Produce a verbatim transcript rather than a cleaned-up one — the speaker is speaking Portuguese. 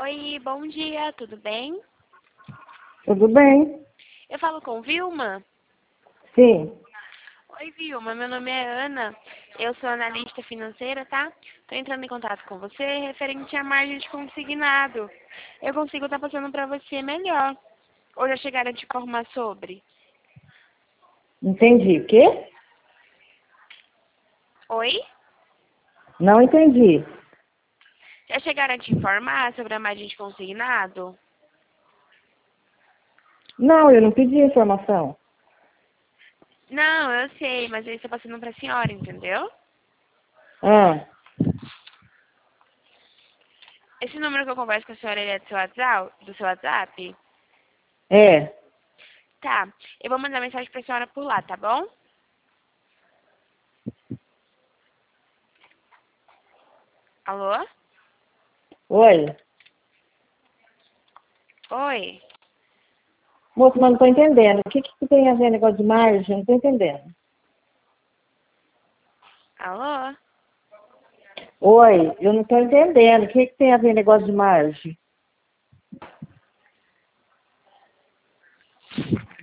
Oi, bom dia, tudo bem? Tudo bem? Eu falo com Vilma? Sim. Oi, Vilma, meu nome é Ana, eu sou analista financeira, tá? Tô entrando em contato com você referente à margem de consignado. Eu consigo estar passando para você melhor. Ou já chegaram a te informar sobre? Entendi. O quê? Oi? Não entendi. Já chegaram a te informar sobre a margem de consignado? Não, eu não pedi informação. Não, eu sei, mas eu estou passando para a senhora, entendeu? Ah, Esse número que eu converso com a senhora ele é do seu WhatsApp? Do seu WhatsApp? é. Tá, eu vou mandar mensagem pra senhora por lá, tá bom? Alô? Oi. Oi? Moço, mas não estou entendendo. O que que tem a ver negócio de margem? Não estou entendendo. Alô? Oi, eu não estou entendendo. O que que tem a ver negócio de margem?